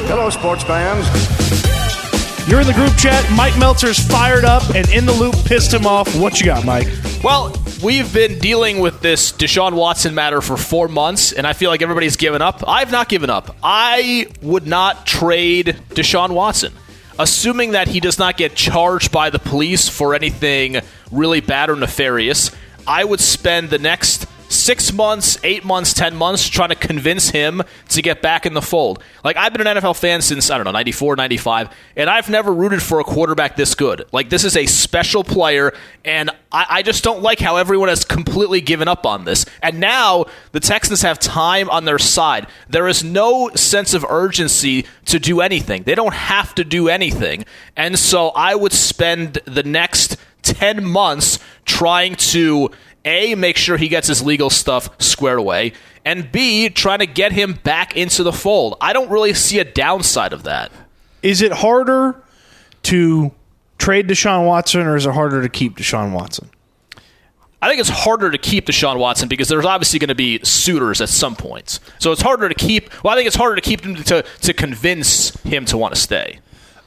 Hello, sports fans. You're in the group chat. Mike Meltzer's fired up, and In the Loop pissed him off. What you got, Mike? Well, we've been dealing with this Deshaun Watson matter for 4 months, and I feel like everybody's given up. I've not given up. I would not trade Deshaun Watson. Assuming that he does not get charged by the police for anything really bad or nefarious, I would spend the next 6 months, 8 months, 10 months trying to convince him to get back in the fold. Like, I've been an NFL fan since, 94, 95, and I've never rooted for a quarterback this good. Like, this is a special player, and I just don't like how everyone has completely given up on this. And now the Texans have time on their side. There is no sense of urgency to do anything. They don't have to do anything. And so I would spend the next 10 months trying to A, make sure he gets his legal stuff squared away, and B, trying to get him back into the fold. I don't really see a downside of that. Is it harder to trade Deshaun Watson, or is it harder to keep Deshaun Watson? I think it's harder to keep Deshaun Watson because there's obviously going to be suitors at some point. So it's harder to keep. Well, I think it's harder to keep him to convince him to want to stay.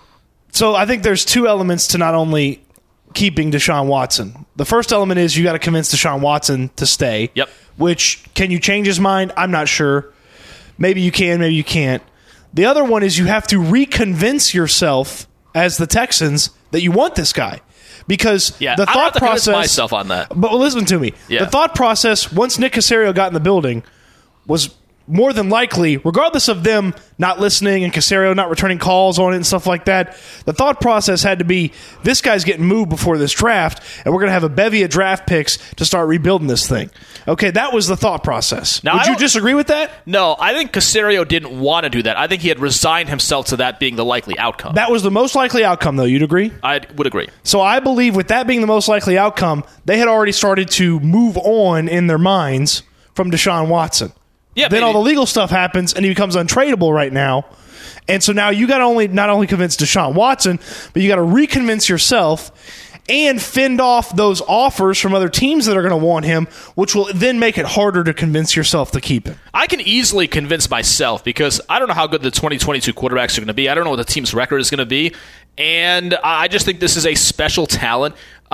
So I think there's two elements to not only keeping Deshaun Watson. The first element is you got to convince Deshaun Watson to stay. Yep. Which, can you change his mind? I'm not sure. Maybe you can, maybe you can't. The other one is you have to reconvince yourself as the Texans that you want this guy. Because the thought I have to process... convince myself on that. But listen to me. Yeah. The thought process, once Nick Caserio got in the building, was more than likely, regardless of them not listening and Caserio not returning calls on it and stuff like that, the thought process had to be, this guy's getting moved before this draft, and we're going to have a bevy of draft picks to start rebuilding this thing. Okay, that was the thought process. Now, Would you disagree with that? No, I think Caserio didn't want to do that. I think he had resigned himself to that being the likely outcome. That was the most likely outcome, though. You'd agree? I would agree. So I believe with that being the most likely outcome, they had already started to move on in their minds from Deshaun Watson. Yeah, then all the legal stuff happens, and he becomes untradeable right now. And so now you got to not only convince Deshaun Watson, but you got to reconvince yourself and fend off those offers from other teams that are going to want him, which will then make it harder to convince yourself to keep him. I can easily convince myself because I don't know how good the 2022 quarterbacks are going to be. I don't know what the team's record is going to be. And I just think this is a special talent.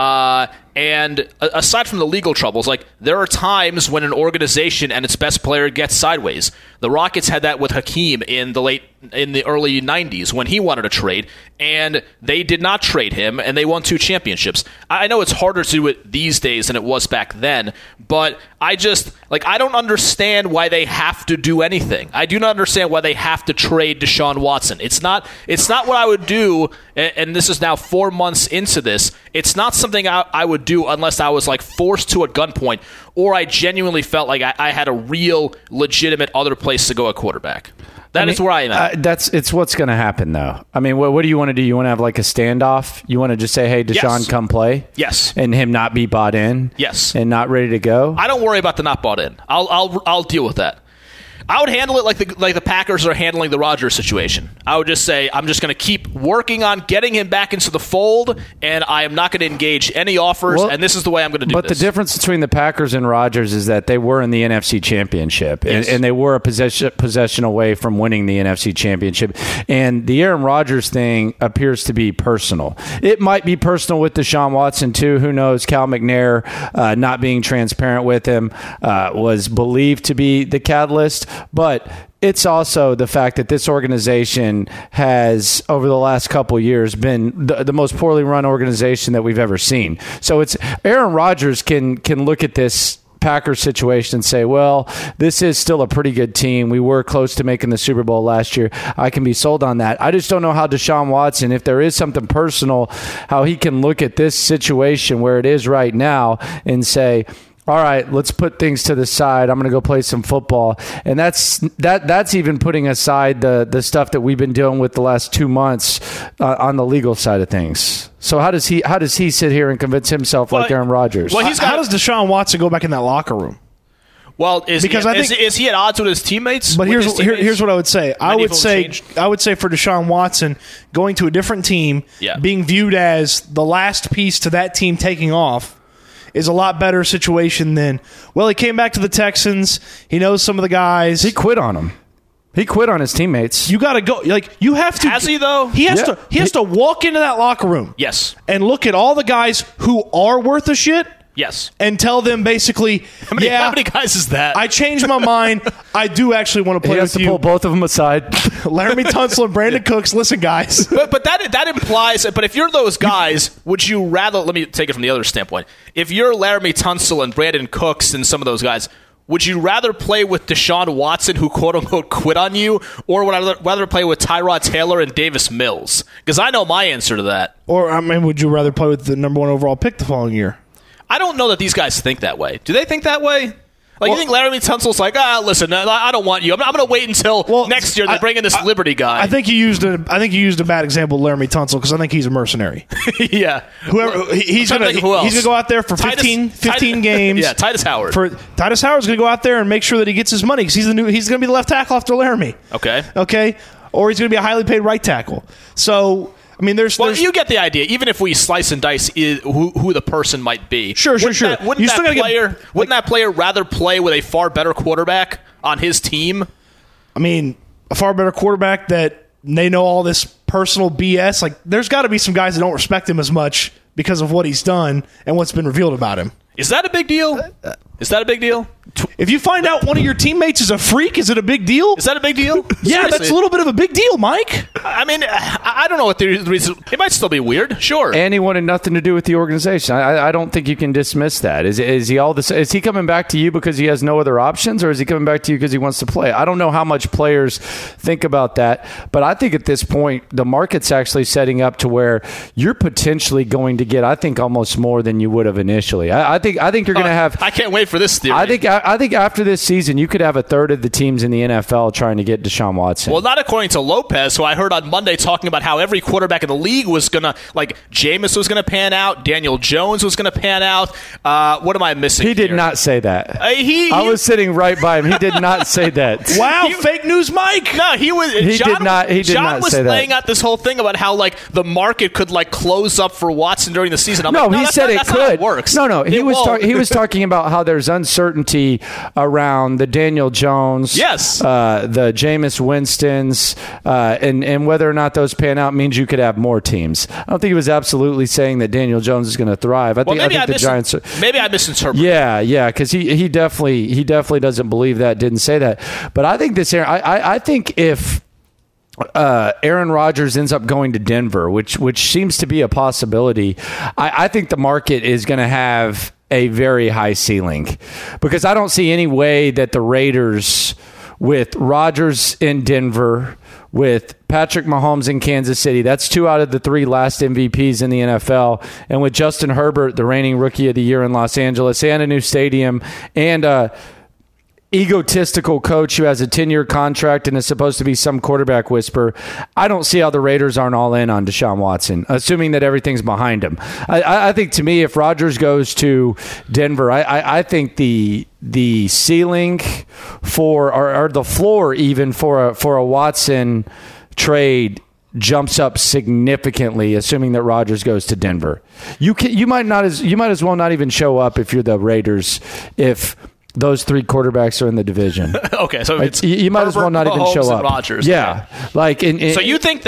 And aside from the legal troubles, like, there are times when an organization and its best player gets sideways. The Rockets had that with Hakeem in the early 90s when he wanted to trade, and they did not trade him, and they won 2 championships. I know it's harder to do it these days than it was back then, but I don't understand why they have to do anything. I do not understand why they have to trade Deshaun Watson. It's not what I would do, and this is now 4 months into this. It's not something I would do unless I was, like, forced to at gunpoint, or I genuinely felt like I had a real, legitimate other place to go at quarterback. That is where I am at. It's what's going to happen, though. I mean, what do you want to do? You want to have, like, a standoff? You want to just say, hey, Deshaun, Yes. come play? Yes. And him not be bought in? Yes. And not ready to go? I don't worry about the not bought in. I'll deal with that. I would handle it like the Packers are handling the Rodgers situation. I would just say, I'm just going to keep working on getting him back into the fold, and I am not going to engage any offers, and this is the way I'm going to do But this. the difference between the Packers and Rodgers is that they were in the NFC Championship, Yes. and they were a possession away from winning the NFC Championship. And the Aaron Rodgers thing appears to be personal. It might be personal with Deshaun Watson, too. Who knows? Cal McNair not being transparent with him was believed to be the catalyst. But it's also the fact that this organization has, over the last couple of years, been the most poorly run organization that we've ever seen. So it's Aaron Rodgers can look at this Packers situation and say, well, this is still a pretty good team. We were close to making the Super Bowl last year. I can be sold on that. I just don't know how Deshaun Watson, if there is something personal, how he can look at this situation where it is right now and say, all right, let's put things to the side. I'm going to go play some football. And that's even putting aside the stuff that we've been dealing with the last 2 months on the legal side of things. So how does he sit here and convince himself like Aaron Rodgers? Well, how does Deshaun Watson go back in that locker room? Well, is he at odds with his teammates? But here's what I would say. I would say for Deshaun Watson, going to a different team, being viewed as the last piece to that team taking off, is a lot better situation than, well, he came back to the Texans. He knows some of the guys. He quit on them. He quit on his teammates. You got to go. Like, you have to. Has he, though? He has to walk into that locker room. Yes. And look at all the guys who are worth a shit. Yes. And tell them basically, how many guys is that? I changed my mind. I do actually want to play he with has to you. pull both of them aside. Laramie Tunsil and Brandon Cooks. Listen, guys. But that implies. But if you're those guys, would you rather? Let me take it from the other standpoint. If you're Laramie Tunsil and Brandon Cooks and some of those guys, would you rather play with Deshaun Watson, who quote unquote quit on you, or would I rather play with Tyrod Taylor and Davis Mills? Because I know my answer to that. Or would you rather play with the number 1 overall pick the following year? I don't know that these guys think that way. Do they think that way? Like, you think Laramie Tunsil's like, listen, I don't want you. I'm going to wait until next year they bring in this Liberty guy. I think you used a bad example, Laramie Tunsil, because I think he's a mercenary. Yeah. He's going to go out there for 15 games. Yeah, Titus Howard. Titus Howard's going to go out there and make sure that he gets his money, because he's going to be the left tackle after Laramie. Okay. Or he's going to be a highly paid right tackle. So, I mean, there's you get the idea. Even if we slice and dice who the person might be, sure. Wouldn't that player rather play with a far better quarterback on his team? I mean, a far better quarterback that they know all this personal BS. Like, there's got to be some guys that don't respect him as much because of what he's done and what's been revealed about him. Is that a big deal? Is that a big deal? If you find out one of your teammates is a freak, is it a big deal? Is that a big deal? Yeah, Seriously. that's a little bit of a big deal, Mike. I mean, I don't know what the reason. It might still be weird, sure. And he wanted nothing to do with the organization. I don't think you can dismiss that. Is he all this? Is he coming back to you because he has no other options, or is he coming back to you because he wants to play? I don't know how much players think about that, but I think at this point the market's actually setting up to where you're potentially going to get, I think, almost more than you would have initially. I think you're going to have. I can't wait for this theory. I think after this season, you could have a third of the teams in the NFL trying to get Deshaun Watson. Well, not according to Lopez, who I heard on Monday talking about how every quarterback in the league was going to, like, Jameis was going to pan out, Daniel Jones was going to pan out. What am I missing He did not say that. I was sitting right by him. He did not say that. Wow, fake news, Mike. No, he was. John was laying out this whole thing about how, like, the market could, like, close up for Watson during the season. He said it could. It works. No, he was talking about how there's uncertainty around the Daniel Jones, the Jameis Winstons, and whether or not those pan out means you could have more teams. I don't think he was absolutely saying that Daniel Jones is going to thrive. I think the Giants. Maybe I misinterpreted. Yeah, because he definitely doesn't believe that. Didn't say that. But I think I think if Aaron Rodgers ends up going to Denver, which seems to be a possibility, I think the market is going to have a very high ceiling, because I don't see any way that the Raiders, with Rodgers in Denver, with Patrick Mahomes in Kansas City, that's 2 out of the 3 last MVPs in the NFL, and with Justin Herbert, the reigning Rookie of the Year in Los Angeles, and a new stadium, and egotistical coach who has a 10-year contract and is supposed to be some quarterback whisperer, I don't see how the Raiders aren't all in on Deshaun Watson, assuming that everything's behind him. I think, to me, if Rodgers goes to Denver, I think the ceiling for, or the floor even for a Watson trade jumps up significantly, assuming that Rodgers goes to Denver. You might as well not even show up if you're the Raiders if those 3 quarterbacks are in the division. Okay, so it's you might as well not even show up. Rodgers. Yeah, okay. So you think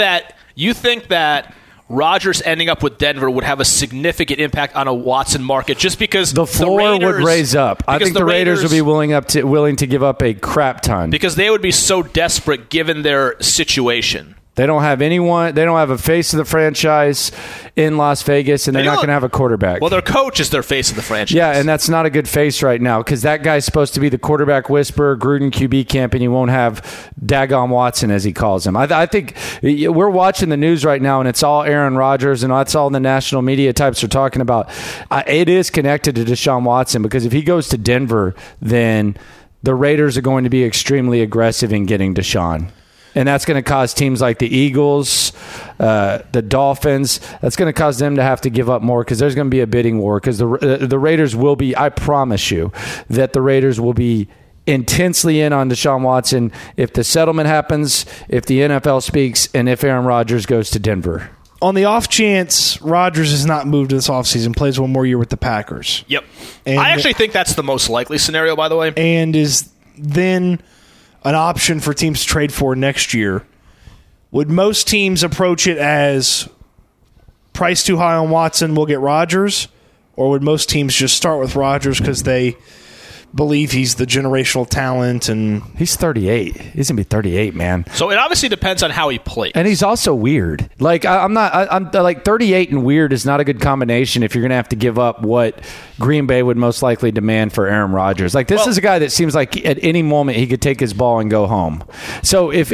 that Rodgers ending up with Denver would have a significant impact on a Watson market, just because the floor would raise up. I think the Raiders would be willing to give up a crap ton, because they would be so desperate given their situation. They don't have anyone. They don't have a face of the franchise in Las Vegas, and they're not going to have a quarterback. Well, their coach is their face of the franchise. Yeah, and that's not a good face right now, because that guy's supposed to be the quarterback whisperer, Gruden QB camp, and you won't have Daggone Watson, as he calls him. I think we're watching the news right now, and it's all Aaron Rodgers, and that's all the national media types are talking about. It is connected to Deshaun Watson, because if he goes to Denver, then the Raiders are going to be extremely aggressive in getting Deshaun. And that's going to cause teams like the Eagles, the Dolphins, that's going to cause them to have to give up more, because there's going to be a bidding war, because the Raiders will be, I promise you, that the Raiders will be intensely in on Deshaun Watson if the settlement happens, if the NFL speaks, and if Aaron Rodgers goes to Denver. On the off chance Rodgers is not moved this offseason, plays one more year with the Packers. Yep. And I actually think that's the most likely scenario, by the way. And is then an option for teams to trade for next year, would most teams approach it as price too high on Watson, we'll get Rodgers? Or would most teams just start with Rodgers because they believe he's the generational talent? And he's 38. He's going to be 38, man. So it obviously depends on how he plays. And he's also weird. Like, I'm like 38 and weird is not a good combination if you're going to have to give up what Green Bay would most likely demand for Aaron Rodgers. Like, this is a guy that seems like at any moment he could take his ball and go home. So if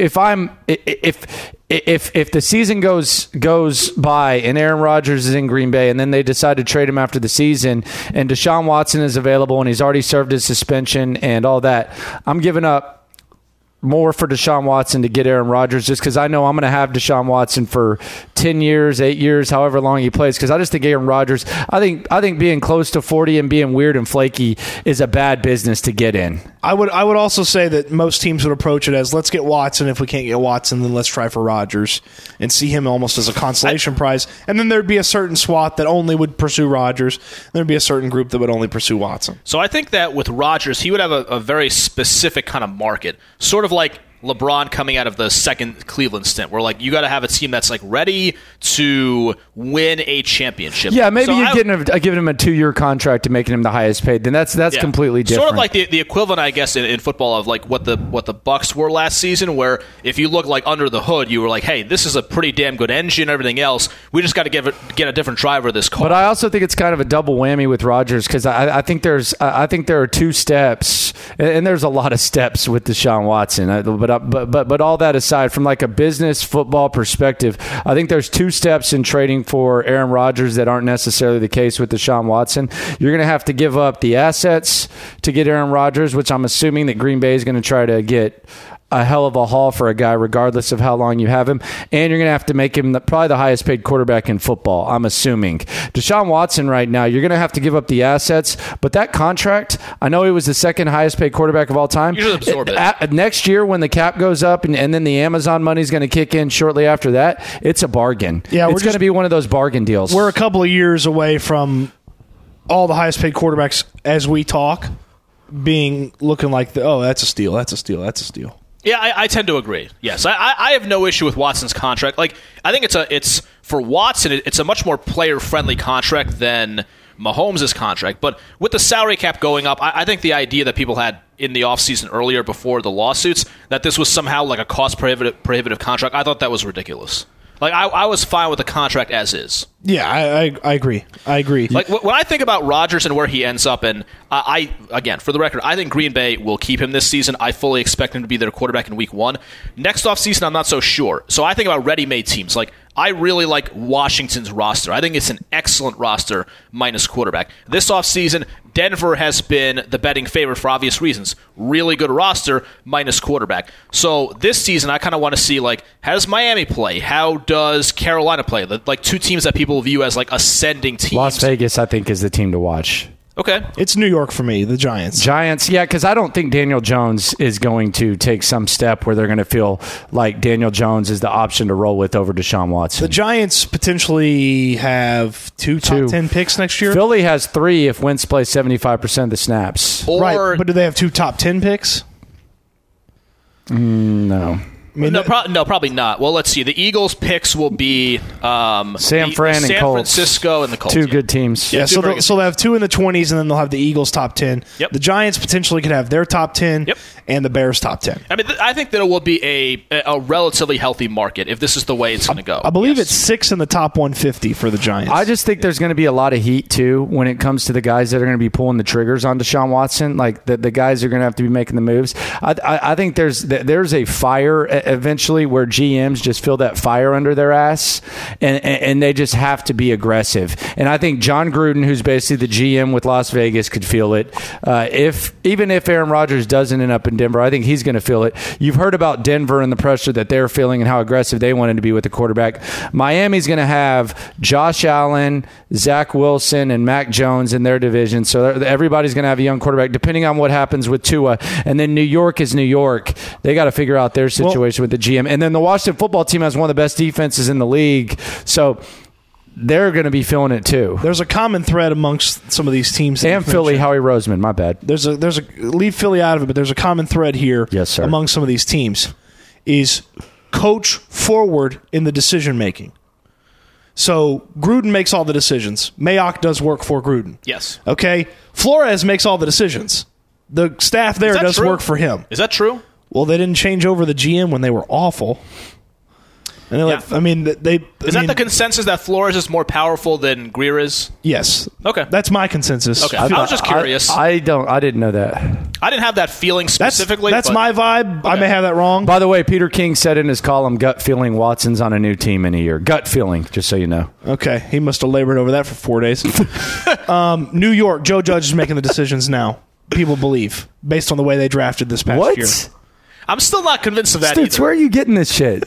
the season goes by and Aaron Rodgers is in Green Bay and then they decide to trade him after the season and Deshaun Watson is available and he's already served his suspension and all that, I'm giving up more for Deshaun Watson to get Aaron Rodgers just because I know I'm going to have Deshaun Watson for 10 years, 8 years, however long he plays, because I just think Aaron Rodgers, I think being close to 40 and being weird and flaky is a bad business to get in. I would also say that most teams would approach it as, let's get Watson. If we can't get Watson, then let's try for Rodgers and see him almost as a consolation prize. And then there'd be a certain swath that only would pursue Rodgers. There'd be a certain group that would only pursue Watson. So I think that with Rodgers, he would have a very specific kind of market, sort of like LeBron coming out of the second Cleveland stint, where like you got to have a team that's like ready to win a championship. Yeah, maybe you're giving him a 2-year contract and making him the highest paid. Then that's completely different. Sort of like the equivalent, I guess, in football of like what the Bucs were last season, where if you look like under the hood, you were like, hey, this is a pretty damn good engine and everything else. We just got to get a different driver of this car. But I also think it's kind of a double whammy with Rodgers because I think there are 2 steps, and there's a lot of steps with Deshaun Watson. But all that aside, from like a business football perspective, I think there's 2 steps in trading for Aaron Rodgers that aren't necessarily the case with Deshaun Watson. You're going to have to give up the assets to get Aaron Rodgers, which I'm assuming that Green Bay is going to try to get a hell of a haul for a guy regardless of how long you have him, and you're going to have to make him probably the highest paid quarterback in football, I'm assuming. Deshaun Watson right now, you're going to have to give up the assets, but that contract, I know he was the second highest paid quarterback of all time. You should absorb it. Next year when the cap goes up and then the Amazon money is going to kick in shortly after that, it's a bargain. Yeah, it's going to be one of those bargain deals. We're a couple of years away from all the highest paid quarterbacks as we talk looking like that's a steal, that's a steal, that's a steal. Yeah, I tend to agree. Yes, I have no issue with Watson's contract. Like, I think it's for Watson, it's a much more player-friendly contract than Mahomes' contract. But with the salary cap going up, I think the idea that people had in the offseason earlier before the lawsuits, that this was somehow like a cost-prohibitive contract, I thought that was ridiculous. Like, I was fine with the contract as is. Yeah, I agree. I agree. Like, when I think about Rodgers and where he ends up, and again, for the record, I think Green Bay will keep him this season. I fully expect him to be their quarterback in week 1. Next offseason, I'm not so sure. So I think about ready-made teams. Like, I really like Washington's roster. I think it's an excellent roster minus quarterback. This offseason, Denver has been the betting favorite for obvious reasons. Really good roster minus quarterback. So this season, I kind of want to see, like, how does Miami play? How does Carolina play? Like, 2 teams that people view as, like, ascending teams. Las Vegas, I think, is the team to watch. Okay. It's New York for me, the Giants. Giants, yeah, because I don't think Daniel Jones is going to take some step where they're going to feel like Daniel Jones is the option to roll with over Deshaun Watson. The Giants potentially have 2 top 10 picks next year. Philly has 3 if Wentz plays 75% of the snaps. Right, but do they have 2 top 10 picks? No. I mean, no, probably not. Well, let's see. The Eagles' picks will be San Francisco and the Colts. 2 good teams. Yeah, so they'll have 2 in the 20s, and then they'll have the Eagles' top 10. Yep. The Giants potentially could have their top 10, and the Bears' top 10. I mean, I think that it will be a relatively healthy market if this is the way it's going to go. I believe it's 6 in the top 150 for the Giants. I just think there's going to be a lot of heat, too, when it comes to the guys that are going to be pulling the triggers on Deshaun Watson. Like, the guys are going to have to be making the moves. I think there's a fire eventually where GMs just feel that fire under their ass, and they just have to be aggressive. And I think John Gruden, who's basically the GM with Las Vegas, could feel it. Even if Aaron Rodgers doesn't end up in Denver, I think he's going to feel it. You've heard about Denver and the pressure that they're feeling and how aggressive they wanted to be with the quarterback. Miami's going to have Josh Allen, Zach Wilson, and Mac Jones in their division. So everybody's going to have a young quarterback, depending on what happens with Tua. And then New York is New York. They got to figure out their situation with the GM. And then the Washington football team has one of the best defenses in the league. So they're going to be feeling it too. There's a common thread amongst some of these teams. And Philly, Howie Roseman, my bad. There's a leave Philly out of it, but there's a common thread here. Yes, sir. Among some of these teams is coach forward in the decision making. So Gruden makes all the decisions. Mayock does work for Gruden. Yes. Okay. Flores makes all the decisions. The staff there does work for him. Is that true? Well, they didn't change over the GM when they were awful. And Yeah. I mean, Is that the consensus that Flores is more powerful than Greer is? Yes. Okay. That's my consensus. Okay. I was just curious. I didn't know that. I didn't have that feeling specifically. That's but- my vibe. I may have that wrong. By the way, Peter King said in his column, gut feeling Watson's on a new team in a year. Gut feeling, just so you know. Okay. He must have labored over that for 4 days. New York, Joe Judge is making the decisions now. People believe, based on the way they drafted this past year. I'm still not convinced of that Stutz, either. where are you getting this shit?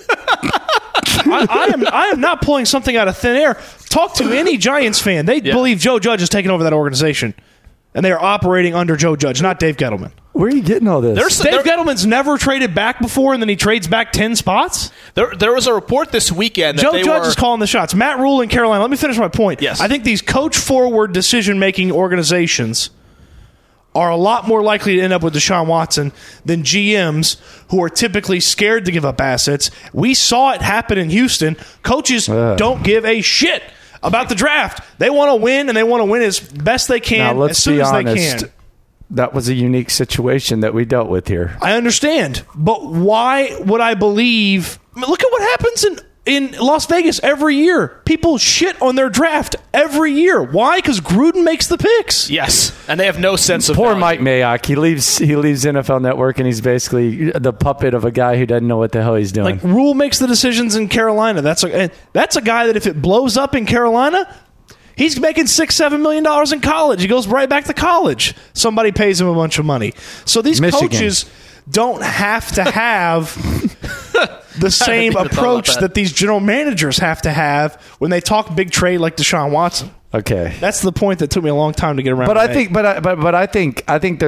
I am not pulling something out of thin air. Talk to any Giants fan. They believe Joe Judge is taking over that organization. And they are operating under Joe Judge, not Dave Gettleman. Where are you getting all this? Dave Gettleman's never traded back before, and then he trades back 10 spots? There was a report this weekend that Joe Judge is calling the shots. Matt Rule in Carolina. Let me finish my point. Yes. I think these coach-forward decision-making organizations are a lot more likely to end up with Deshaun Watson than GMs who are typically scared to give up assets. We saw it happen in Houston. Coaches don't give a shit about the draft. They want to win, and they want to win as best they can, as soon as they can. That was a unique situation that we dealt with here. I understand, but why would I believe? I mean, look at what happens in Las Vegas every year. People shit on their draft every year. Why? Because Gruden makes the picks. Yes, and they have no sense of Poor value. Mike Mayock. He leaves NFL Network, and he's basically the puppet of a guy who doesn't know what the hell he's doing. Like Rule makes the decisions in Carolina. That's a guy that if it blows up in Carolina, he's making $6-7 million in college. He goes right back to college. Somebody pays him a bunch of money. So these Michigan. coaches don't have to have the same even thought about approach that. that these general managers have to have when they talk big trade like Deshaun Watson. Okay. That's the point that took me a long time to get around. But to I make. think, I think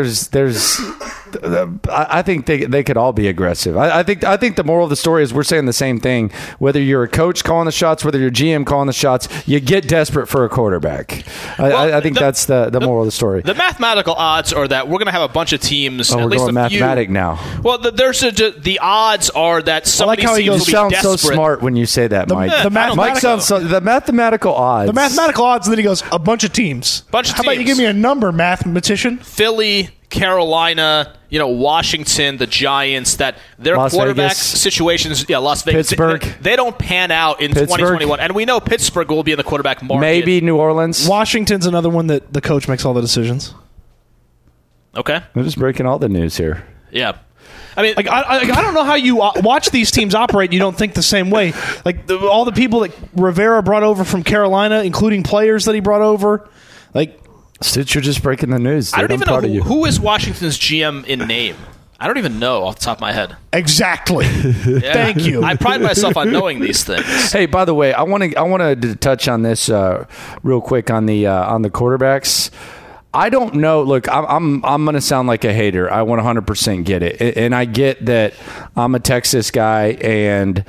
I think they could all be aggressive. I think the moral of the story is we're saying the same thing. Whether you're a coach calling the shots, whether you're GM calling the shots, you get desperate for a quarterback. I think that's the moral of the story. The mathematical odds are that we're going to have a bunch of teams. Oh, at we're least going a few. mathematic now. Well, the odds are that some like of these how he teams goes, will be Sounds desperate. so smart when you say that, Mike. the Mike sounds so, the mathematical odds. the mathematical odds, and then he goes, a bunch of teams. Bunch of How about you teams. give me a number, mathematician? Philly, Carolina, Washington, the Giants, that their Las quarterback Vegas. situations, Las Vegas, Pittsburgh. they don't pan out in Pittsburgh. 2021. And we know Pittsburgh will be in the quarterback market. Maybe New Orleans. Washington's another one that the coach makes all the decisions. Okay. I'm just breaking all the news here. Yeah. I mean, Like I don't know how you watch these teams operate. You don't think the same way. Like all the people that Rivera brought over from Carolina, including players that he brought over. Like Stitch, you're just breaking the news. I Dude. don't even I'm proud of know you. who is Washington's GM in name. I don't even know off the top of my head. exactly. Yeah. Thank you. I pride myself on knowing these things. Hey, by the way, I wanted to touch on this real quick on the quarterbacks. I don't know. Look, I'm going to sound like a hater. I 100% get it, and I get that I'm a Texas guy, and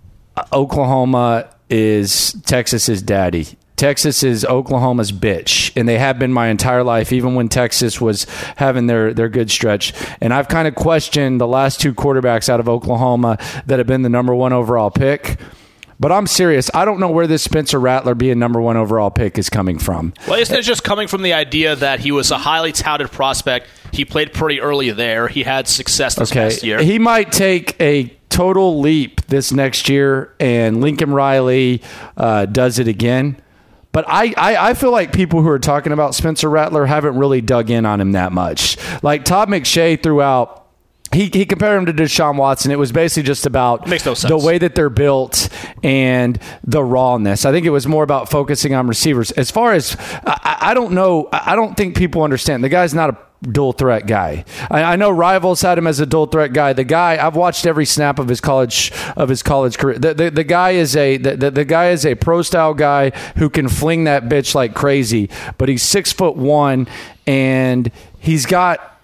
Oklahoma is Texas's daddy. Texas is Oklahoma's bitch, and they have been my entire life, even when Texas was having their good stretch. And I've kind of questioned the last two quarterbacks out of Oklahoma that have been the number one overall pick. But I'm serious. I don't know where this Spencer Rattler being number one overall pick is coming from. Well, isn't it just coming from the idea that he was a highly touted prospect? He played pretty early there. He had success this past year. He might take a total leap this next year, and Lincoln Riley does it again. But I feel like people who are talking about Spencer Rattler haven't really dug in on him that much. Like Todd McShay threw out, he compared him to Deshaun Watson. It was basically just about Makes no sense. the way that they're built and the rawness. I think it was more about focusing on receivers. As far as, I don't know, I don't think people understand. The guy's not a dual threat guy. I know Rivals had him as a dual threat guy. The guy, I've watched every snap of his college career. The guy is a pro style guy who can fling that bitch like crazy, but he's 6'1" and he's got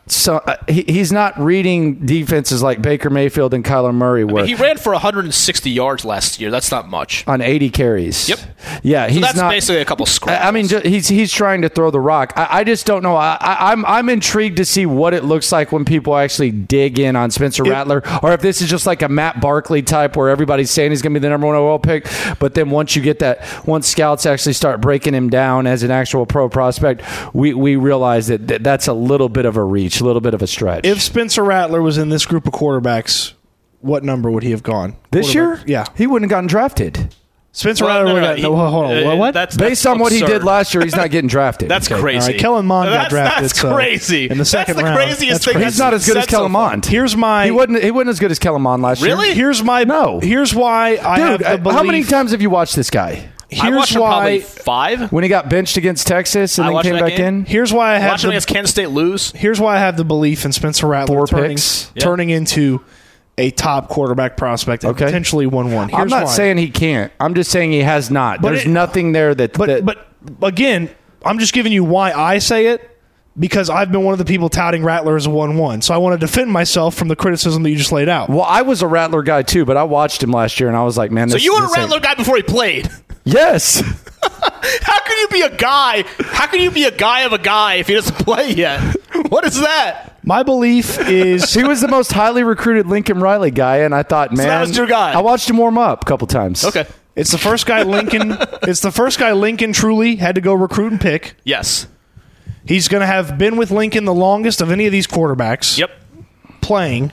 So he's not reading defenses like Baker Mayfield and Kyler Murray. Where he ran for 160 yards last year. That's not much on 80 carries. Yep. Yeah, he's that's not, basically a couple scrambles. I mean, he's trying to throw the rock. I just don't know. I'm intrigued to see what it looks like when people actually dig in on Spencer Rattler, or if this is just like a Matt Barkley type where everybody's saying he's going to be the number 1 overall pick, but then once scouts actually start breaking him down as an actual pro prospect, we realize that that's a little bit of a reach. A little bit of a stretch. If Spencer Rattler was in this group of quarterbacks, what number would he have gone? This year? Yeah. He wouldn't have gotten drafted. Spencer Rattler would have gotten... Hold on. What? That's Based on what he absurd. did last year, he's not getting drafted. That's crazy. All right, Kellen Mond got drafted. That's crazy. In the second round. That's the craziest thing. He's not as good as Kellen Mond. Here's my... He wasn't as good as Kellen Mond last year. Really? Here's why I have the belief... How many times have you watched this guy? I watched him probably 5. When he got benched against Texas and then came back in? Here's why I have Watching against Kansas State lose. Here's why I have the belief in Spencer Rattler turning into a top quarterback prospect and potentially 1-1. I'm not saying he can't. I'm just saying he has not. There's nothing there that... But again, I'm just giving you why I say it, because I've been one of the people touting Rattler as a 1-1. So I want to defend myself from the criticism that you just laid out. Well, I was a Rattler guy too, but I watched him last year and I was like, man, So you were a Rattler guy before he played? Yes. How can you be a guy? How can you be a guy of a guy if he doesn't play yet? What is that? My belief is... He was the most highly recruited Lincoln Riley guy, and I thought, man... So that was your guy. I watched him warm up a couple times. Okay. It's the first guy Lincoln truly had to go recruit and pick. Yes. He's going to have been with Lincoln the longest of any of these quarterbacks. Yep. Playing.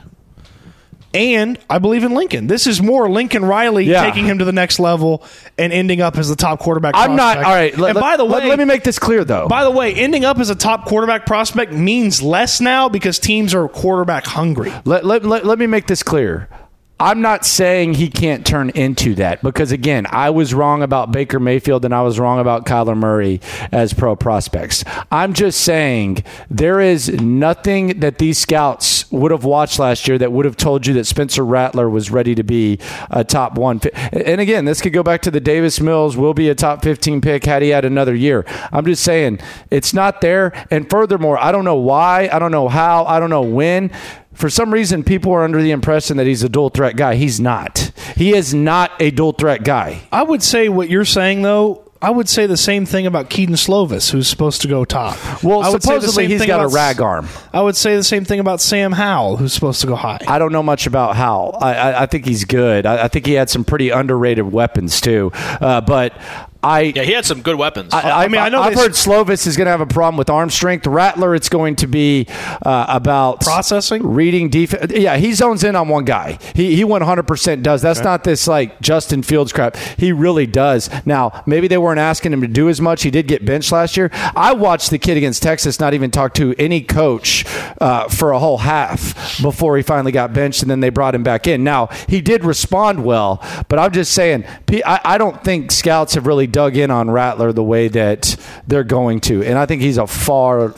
And I believe in Lincoln. This is more Lincoln Riley taking him to the next level and ending up as the top quarterback prospect. I'm not... All right. By the way... Let me make this clear, though. By the way, ending up as a top quarterback prospect means less now because teams are quarterback hungry. Let me make this clear. I'm not saying he can't turn into that because, again, I was wrong about Baker Mayfield and I was wrong about Kyler Murray as pro prospects. I'm just saying there is nothing that these scouts would have watched last year that would have told you that Spencer Rattler was ready to be a top 1. And, again, this could go back to the Davis Mills will be a top 15 pick had he had another year. I'm just saying it's not there. And furthermore, I don't know why, I don't know how, I don't know when. For some reason, people are under the impression that he's a dual threat guy. He's not. He is not a dual threat guy. I would say what you're saying, though, I would say the same thing about Keaton Slovis, who's supposed to go top. Well, supposedly he's got a rag arm. I would say the same thing about Sam Howell, who's supposed to go high. I don't know much about Howell. I think he's good. I think he had some pretty underrated weapons, too. But... he had some good weapons. I've heard Slovis is going to have a problem with arm strength. Rattler, it's going to be about processing, reading defense. Yeah, he zones in on one guy. He 100% does. That's not this like Justin Fields crap. He really does. Now, maybe they weren't asking him to do as much. He did get benched last year. I watched the kid against Texas not even talk to any coach for a whole half before he finally got benched, and then they brought him back in. Now, he did respond well, but I'm just saying, I don't think scouts have really dug in on Rattler the way that they're going to, and I think he's a far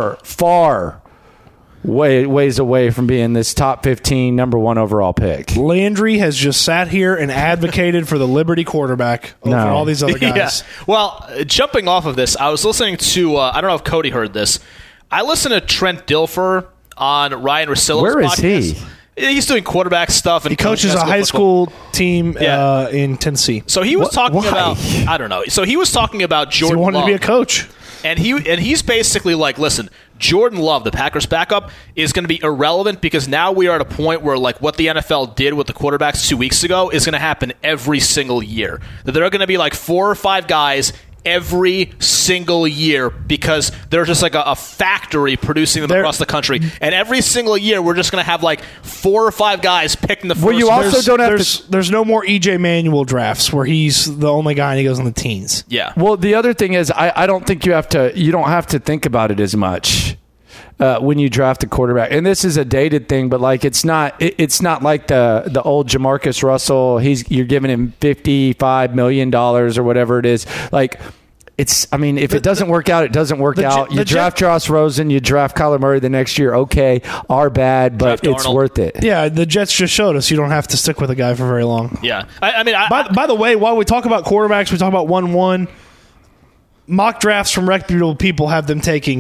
ways away from being this top 15 number 1 overall pick. Landry has just sat here and advocated for the Liberty quarterback over all these other guys. Yeah. Well, jumping off of this, I was listening to I don't know if Cody heard this. I listened to Trent Dilfer on Ryan Russillo's Where is podcast. he? He's doing quarterback stuff. And he coaches a high school team in Tennessee. So he was talking about, I don't know. So he was talking about Jordan Love. He wanted to be a coach. And he's basically like, listen, Jordan Love, the Packers backup, is going to be irrelevant because now we are at a point where like what the NFL did with the quarterbacks 2 weeks ago is going to happen every single year. That there are going to be like 4 or 5 guys every single year because they're just like a factory producing them across the country. And every single year, we're just going to have like 4 or 5 guys picked in the first. Well, you also don't have to. There's no more EJ Manuel drafts where he's the only guy and he goes in the teens. Yeah. Well, the other thing is, I don't think you don't have to think about it as much. When you draft a quarterback, and this is a dated thing, but like it's not like the old Jamarcus Russell. You're giving him $55 million or whatever it is. Like if it doesn't work out, it doesn't work out. You draft Josh Rosen, you draft Kyler Murray the next year. Okay, are bad, but it's worth it. Yeah, the Jets just showed us you don't have to stick with a guy for very long. Yeah, By the way, while we talk about quarterbacks, we talk about 1-1. Mock drafts from reputable people have them taking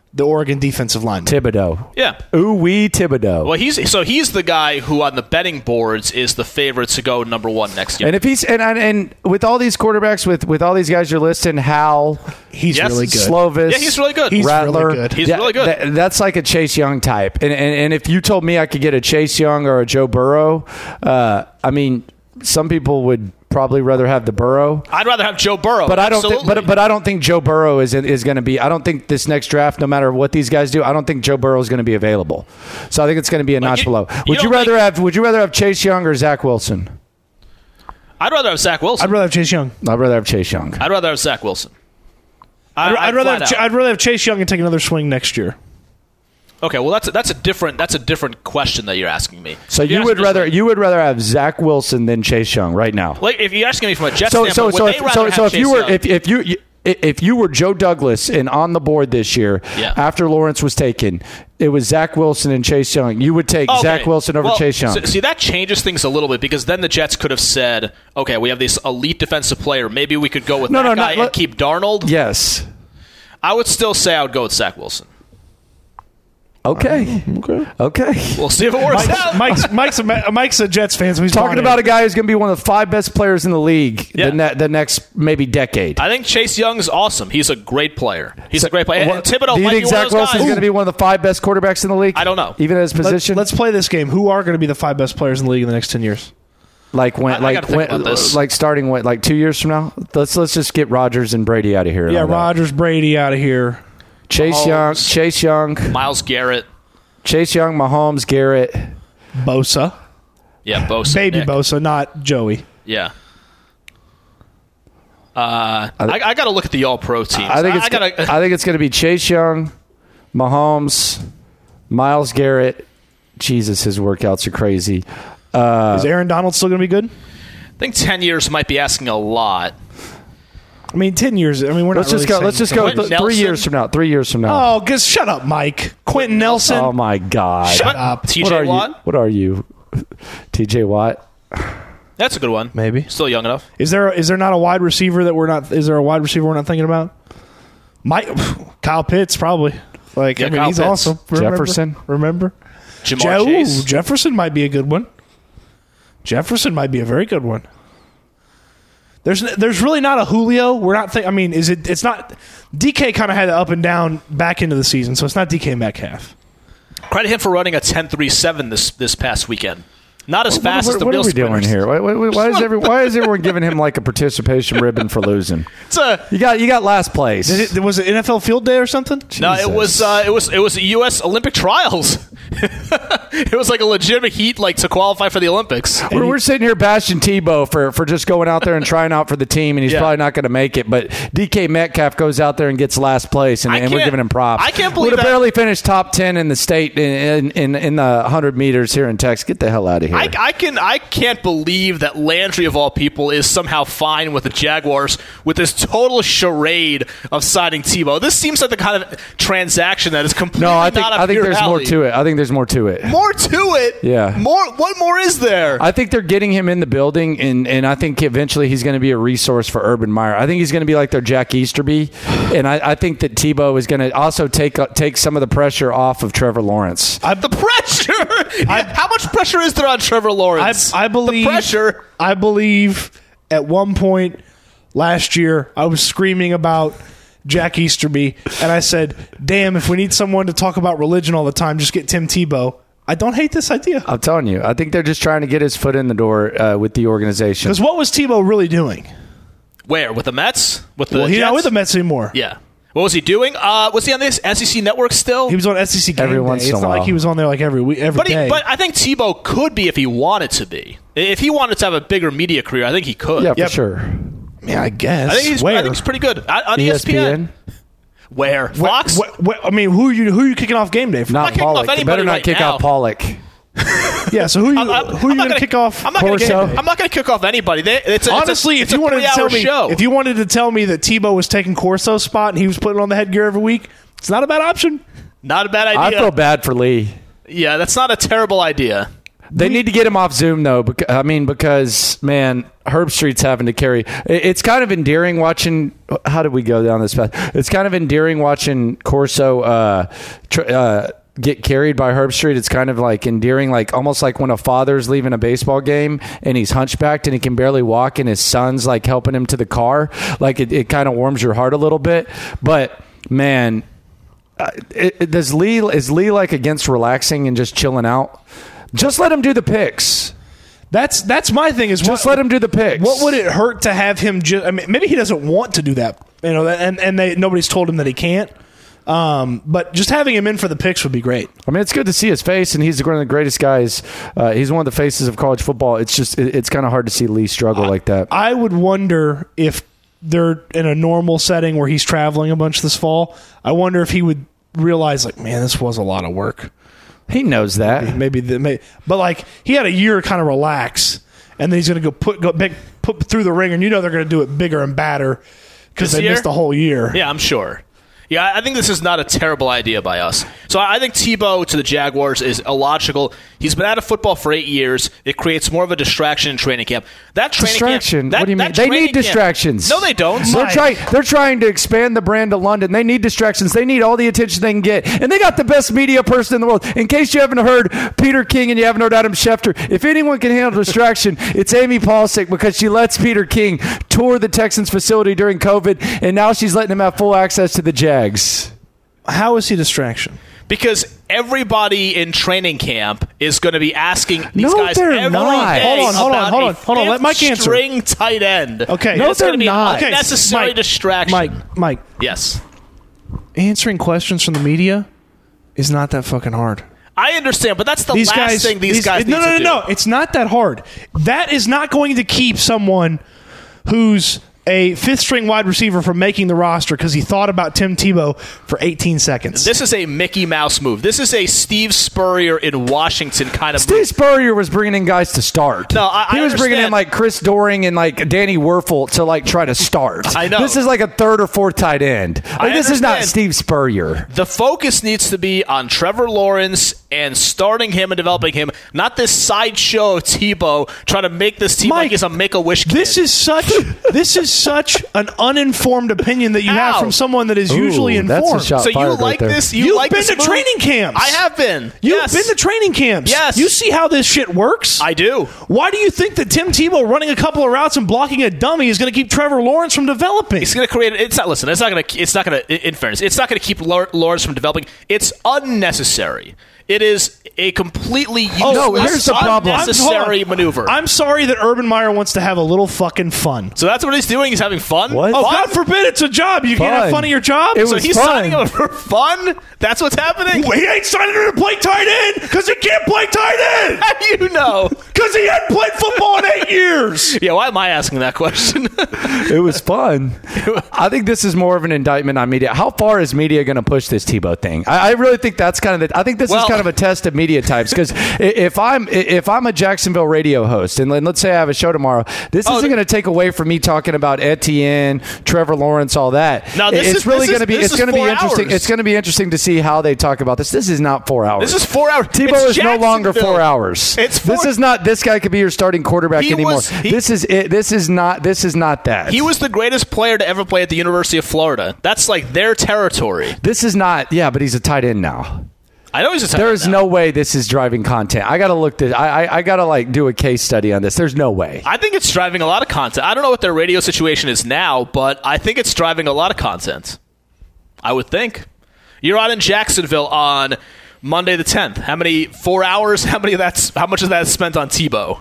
the Oregon defensive line. Thibodeau. Yeah. Ooh-wee Thibodeau. Well, he's the guy who on the betting boards is the favorite to go number 1 next year. And if he's and with all these quarterbacks, with all these guys you're listing, Hal, He's really good. Slovis, Yeah, he's really good. He's Rattler, really good. He's really good. That's like a Chase Young type. And if you told me I could get a Chase Young or a Joe Burrow, I mean, some people would probably rather have the Burrow. I'd rather have Joe Burrow. But I don't. Absolutely. But I don't think Joe Burrow is going to be. I don't think this next draft, no matter what these guys do, I don't think Joe Burrow is going to be available. So I think it's going to be a notch below. Would you rather have Chase Young or Zach Wilson? I'd rather have Zach Wilson. I'd rather have Chase Young. I'd rather have Chase Young. I'd rather have Zach Wilson. I'd rather have Chase Young and take another swing next year. Okay, well that's a different question that you're asking me. So you would rather have Zach Wilson than Chase Young right now? Like if you're asking me from a Jets standpoint, would they rather have Chase Young? If you were Joe Douglas and on the board this year after Lawrence was taken, it was Zach Wilson and Chase Young. You would take Zach Wilson over Chase Young. See, that changes things a little bit because then the Jets could have said, okay, we have this elite defensive player. Maybe we could go with that guy and keep Darnold. Yes. I would still say I would go with Zach Wilson. Okay. We'll see if it works out. Mike's a Jets fan, so he's talking about a guy who's going to be one of the 5 best players in the league the next maybe decade. I think Chase Young's awesome. He's a great player. And Thibodeau do you might think be Zach Wilson's going to be one of the 5 best quarterbacks in the league? I don't know. Even at his position? Let's play this game. Who are going to be the 5 best players in the league in the next 10 years? I gotta think about this. Like starting 2 years from now? Let's just get Rodgers and Brady out of here. Yeah, Rodgers, Brady out of here. Chase Young, Myles Garrett. Chase Young, Mahomes, Garrett, Bosa. Yeah, Bosa. Baby Nick. Bosa, not Joey. Yeah. I got to look at the All-Pro teams. I think it's going to be Chase Young, Mahomes, Myles Garrett. Jesus, his workouts are crazy. Is Aaron Donald still going to be good? I think 10 years might be asking a lot. I mean, 10 years. I mean, let's just go 3 years from now. 3 years from now. Oh, just shut up, Mike. Quentin Nelson. Oh my God. Shut up. TJ Watt. What are you? TJ Watt. That's a good one. Maybe still young enough. Is there not a wide receiver that we're not? Is there a wide receiver we're not thinking about? Kyle Pitts probably. Like I mean, he's Pitts. awesome. Jefferson. Remember? Jamar Chase. Jefferson might be a good one. Jefferson might be a very good one. There's really not a Julio. We're not. I mean, is it? It's not. DK kind of had an up and down back into the season, so it's not DK Metcalf. Credit him for running a 10.37 this past weekend. Not as fast as the real sprinters. What are we doing here? Why is everyone giving him like a participation ribbon for losing? You got last place. Was it NFL Field Day or something? No, it was a U.S. Olympic trials. It was like a legitimate heat, to qualify for the Olympics. We're sitting here bashing Tebow for just going out there and trying out for the team, and he's probably not going to make it. But DK Metcalf goes out there and gets last place, and we're giving him props. I can't believe would have barely finished top 10 in the state in the 100 meters here in Texas. Get the hell out of here. I can't believe that Landry of all people is somehow fine with the Jaguars with this total charade of signing Tebow. This seems like the kind of transaction that is completely I think there's more to it. I think there's more to it. More to it? Yeah. What more is there? I think they're getting him in the building, and I think eventually he's going to be a resource for Urban Meyer. I think he's going to be like their Jack Easterby, and I think that Tebow is going to also take some of the pressure off of Trevor Lawrence. The pressure? How much pressure is there on Trevor Lawrence? I believe the pressure. I believe at one point last year I was screaming about Jack Easterby, and I said, damn, if we need someone to talk about religion all the time, just get Tim Tebow. I don't hate this idea. I'm telling you. I think they're just trying to get his foot in the door with the organization. Because what was Tebow really doing? Where? With the Mets? He's not with the Mets anymore. Yeah. What was he doing? Was he on this SEC network still? He was on SEC Game every Day. once in a while. It's not like he was on there like every day. But I think Tebow could be if he wanted to be. If he wanted to have a bigger media career, I think he could. Yeah, for sure. Yeah, I guess. I think he's pretty good on ESPN. Where? Fox? I mean, who are you kicking off game day for? Not Pollock. They better not kick off Pollock. Yeah, so who are you going to kick off? I'm not going to kick off anybody. Honestly, if you wanted to tell me that Tebow was taking Corso's spot and he was putting on the headgear every week, it's not a bad option. Not a bad idea. I feel bad for Lee. Yeah, that's not a terrible idea. They need to get him off Zoom, though. Because, man, Herb Street's having to carry. It's kind of endearing watching. How did we go down this path? It's kind of endearing watching Corso get carried by Herb Street. It's kind of like endearing, like almost like when a father's leaving a baseball game and he's hunchbacked and he can barely walk, and his son's like helping him to the car. Like it kind of warms your heart a little bit. But man, is Lee like against relaxing and just chilling out? Just let him do the picks. That's my thing. Is just let him do the picks. What would it hurt to have him? Maybe he doesn't want to do that. Nobody's told him that he can't. But just having him in for the picks would be great. I mean, it's good to see his face, and he's one of the greatest guys. He's one of the faces of college football. It's just it's kind of hard to see Lee struggle like that. I would wonder if they're in a normal setting where he's traveling a bunch this fall. I wonder if he would realize, like, man, this was a lot of work. He knows that. But like he had a year to kind of relax, and then he's going to put through the ring, and they're going to do it bigger and badder because they missed the whole year. Yeah, I'm sure. Yeah, I think this is not a terrible idea by us. So I think Tebow to the Jaguars is illogical. He's been out of football for 8 years. It creates more of a distraction in training camp. That training distraction? Camp, what do you mean? They need distractions. No, they don't. They're trying to expand the brand to London. They need distractions. They need all the attention they can get. And they got the best media person in the world. In case you haven't heard Peter King and you haven't heard Adam Schefter, if anyone can handle distraction, it's Amy Polsick, because she lets Peter King tour the Texans facility during COVID, and now she's letting him have full access to the Jags. How is he distraction? Because everybody in training camp is going to be asking these guys they're every not. day Hold on. Let Mike answer. String tight end. Okay. No, it's they're going to be not. an unnecessary distraction. Mike. Yes. Answering questions from the media is not that fucking hard. I understand, but that's the last thing these guys need to do. No. It's not that hard. That is not going to keep someone who's a fifth-string wide receiver from making the roster because he thought about Tim Tebow for 18 seconds. This is a Mickey Mouse move. This is a Steve Spurrier in Washington kind of move. Steve Spurrier was bringing in guys to start. No, he was bringing in like Chris Doering and like Danny Werfel to like try to start. I know. This is like a third or fourth tight end. This is not Steve Spurrier. The focus needs to be on Trevor Lawrence and starting him and developing him, not this sideshow of Tebow trying to make this team like he's a Make-A-Wish kid. This is such an uninformed opinion that you have from someone that is usually informed. That's a shot so you fired like right this? You've like been this to move? training camps. I have been. You've been to training camps. Yes. You see how this shit works? I do. Why do you think that Tim Tebow running a couple of routes and blocking a dummy is going to keep Trevor Lawrence from developing? It's going to create. It's not going to. In fairness, it's not going to keep Lawrence from developing. It's unnecessary. It is a completely here's the problem. unnecessary maneuver. I'm sorry that Urban Meyer wants to have a little fucking fun. So that's what he's doing. He's having fun. What? Oh, Fun? God forbid it's a job. You can't have fun at your job? It So was he's fun. signing up for fun? That's what's happening? He ain't signing him to play tight end because he can't play tight end. How do you know? Because he hadn't played football in 8 years. Yeah, why am I asking that question? It was fun. I think this is more of an indictment on media. How far is media going to push this Tebow thing? I really think that's kind of I think this is kind of a test of media types, because if I'm a Jacksonville radio host and let's say I have a show tomorrow, this isn't going to take away from me talking about Etienne, Trevor Lawrence, all that. No, it's going to be interesting. Hours. It's going to be interesting to see how they talk about this. This is not 4 hours. This is 4 hours. Tebow is no longer 4 hours. This is not. This guy could be your starting quarterback anymore. This is it. This is not that. He was the greatest player to ever play at the University of Florida. That's like their territory. This is not. Yeah, but he's a tight end now. I know he's a tight end. There is no way this is driving content. I got to look this. I got to like do a case study on this. There's no way. I think it's driving a lot of content. I don't know what their radio situation is now, but I think it's driving a lot of content. I would think. You're out in Jacksonville on Monday the 10th. How many 4 hours? How much of that is spent on Tebow?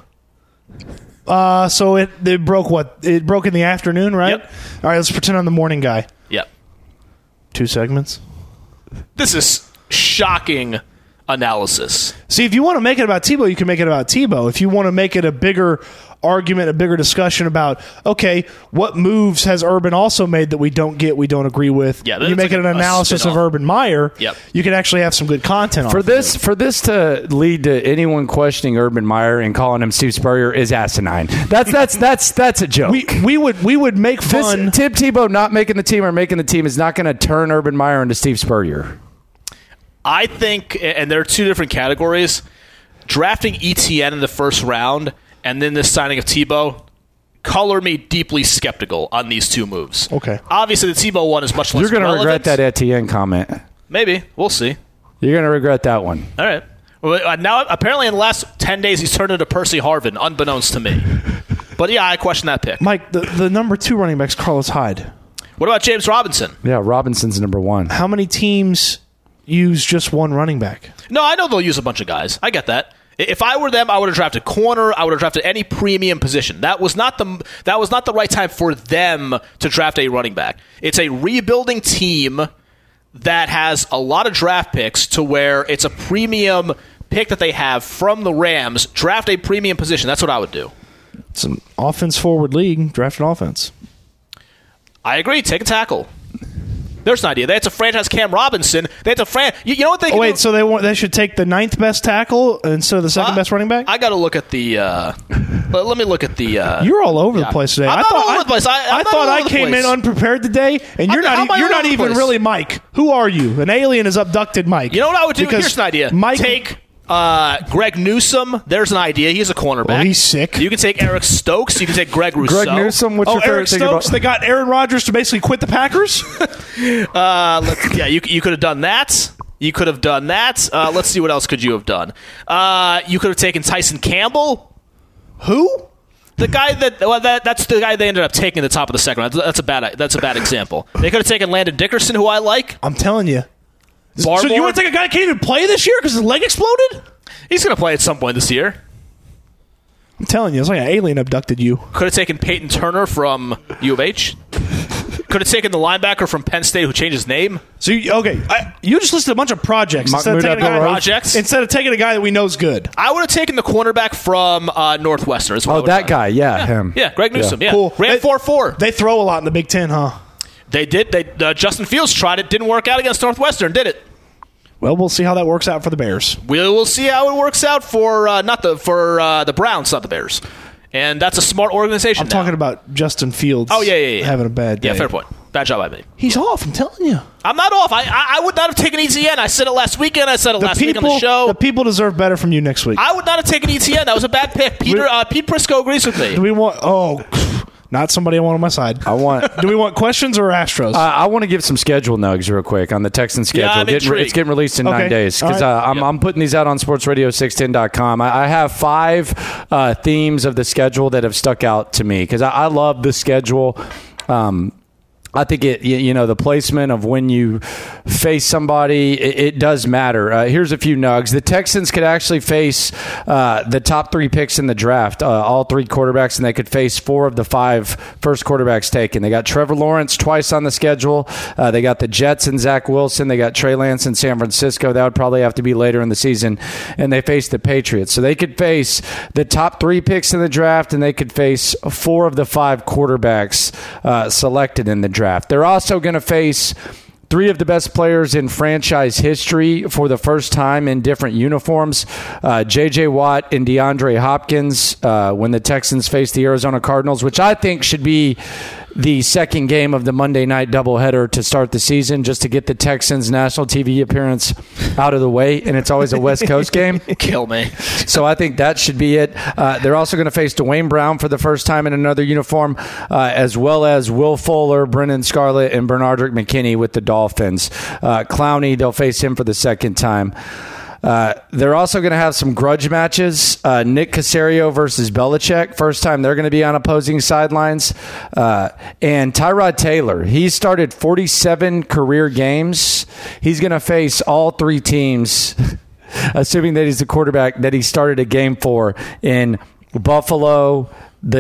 So it broke what? It broke in the afternoon, right? Yep. All right, let's pretend I'm the morning guy. Yep. 2 segments. This is shocking analysis. See, if you want to make it about Tebow, you can make it about Tebow. If you want to make it a bigger argument, a bigger discussion about, okay, what moves has Urban also made that we don't agree with? Yeah, you make it an analysis of Urban Meyer. Yep. You can actually have some good content for this. For this to lead to anyone questioning Urban Meyer and calling him Steve Spurrier is asinine. That's a joke. We would make fun. Tim Tebow not making the team or making the team is not going to turn Urban Meyer into Steve Spurrier. I think, and there are two different categories. drafting ETN in the first round and then this signing of Tebow color me deeply skeptical on these two moves. Okay. Obviously, the Tebow one is much less You're going to relevant. regret that Etienne comment. Maybe. We'll see. You're going to regret that one. All right. Well, now, apparently, in the last 10 days, he's turned into Percy Harvin, unbeknownst to me. But, yeah, I question that pick. Mike, the number 2 running back's Carlos Hyde. What about James Robinson? Yeah, Robinson's number 1. How many teams use just one running back? No, I know they'll use a bunch of guys. I get that. If I were them, I would have drafted corner. I would have drafted any premium position. That was not the right time for them to draft a running back. It's a rebuilding team that has a lot of draft picks to where it's a premium pick that they have from the Rams. Draft a premium position. That's what I would do. It's an offense-forward league. Draft an offense. I agree. Take a tackle. There's an idea. They had to franchise Cam Robinson. They had to you know what they can do? So they should take the 9th best tackle instead of the 2nd best running back? I got to look at the let me look at the You're all over the place today. I'm not all over the place. I thought I came in unprepared today, and you're not even really Mike. Who are you? An alien has abducted Mike. You know what I would do? Because Here's an idea. Mike, take Greg Newsome. There's an idea. He's a cornerback. Well, he's sick. You can take Eric Stokes. You can take Greg Rousseau. Greg Newsome, what's your favorite Eric thing Stokes. about... They got Aaron Rodgers to basically quit the Packers. You could have done that. You could have done that. Let's see, what else could you have done? You could have taken Tyson Campbell. Who? The guy that's the guy they ended up taking at the top of the second round. That's a bad example. They could have taken Landon Dickerson, who I like. I'm telling you. Barmore. So you want to take a guy that can't even play this year because his leg exploded? He's going to play at some point this year. I'm telling you, it's like an alien abducted you. Could have taken Peyton Turner from U of H. Could have taken the linebacker from Penn State who changed his name. So you just listed a bunch of projects instead of taking a guy that we know is good. I would have taken the cornerback from Northwestern. Oh, that guy. Yeah, him. Yeah, Greg Newsome. Yeah. Cool. Ran 4.4. They throw a lot in the Big Ten, huh? They did. Justin Fields tried it. Didn't work out against Northwestern, did it? Well, we'll see how that works out for the Bears. We'll see how it works out for the Browns, not the Bears. And that's a smart organization. I'm talking about Justin Fields. Oh, yeah. Having a bad day. Yeah, fair point. Bad job by me. He's off, I'm telling you. I'm not off. I would not have taken ETN. I said it last weekend. I said it last week on the show. The people deserve better from you next week. I would not have taken ETN. That was a bad pick. Pete Prisco agrees with me. Do we want... not somebody I want on my side. Do we want questions or Astros? I want to give some schedule nugs real quick on the Texans schedule. Yeah, It's getting released in 9 days because I'm putting these out on sportsradio610.com. I have 5 themes of the schedule that have stuck out to me because I love the schedule. I think the placement of when you face somebody, it does matter. Here's a few nugs. The Texans could actually face the top 3 picks in the draft, all 3 quarterbacks, and they could face 4 of the 5 first quarterbacks taken. They got Trevor Lawrence twice on the schedule. They got the Jets and Zach Wilson. They got Trey Lance in San Francisco. That would probably have to be later in the season. And they face the Patriots. So they could face the top 3 picks in the draft, and they could face 4 of the 5 quarterbacks selected in the draft. They're also going to face 3 of the best players in franchise history for the first time in different uniforms. J.J. Watt and DeAndre Hopkins when the Texans face the Arizona Cardinals, which I think should be the second game of the Monday night doubleheader to start the season, just to get the Texans' national TV appearance out of the way. And it's always a West Coast game. Kill me. So I think that should be it. They're also going to face Dwayne Brown for the first time in another uniform, as well as Will Fuller, Brennan Scarlett, and Bernardrick McKinney with the Dolphins. Clowney, they'll face him for the second time. They're also going to have some grudge matches. Nick Caserio versus Belichick. First time they're going to be on opposing sidelines. And Tyrod Taylor. He started 47 career games. He's going to face all 3 teams, assuming that he's the quarterback that he started a game for in Buffalo,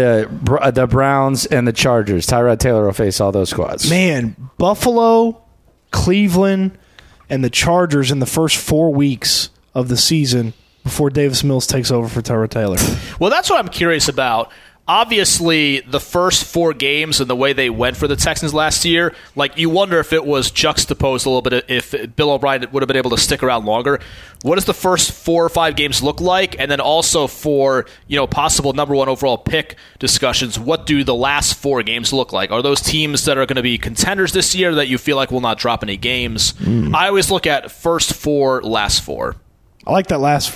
the Browns, and the Chargers. Tyrod Taylor will face all those squads. Man, Buffalo, Cleveland, and the Chargers in the first 4 weeks of the season before Davis Mills takes over for Tyrod Taylor. Well, that's what I'm curious about. Obviously, the first 4 games and the way they went for the Texans last year, like, you wonder if it was juxtaposed a little bit, if Bill O'Brien would have been able to stick around longer. What does the first 4 or 5 games look like? And then also for, possible number 1 overall pick discussions, what do the last 4 games look like? Are those teams that are going to be contenders this year that you feel like will not drop any games? I always look at first 4, last 4. I like that last 4.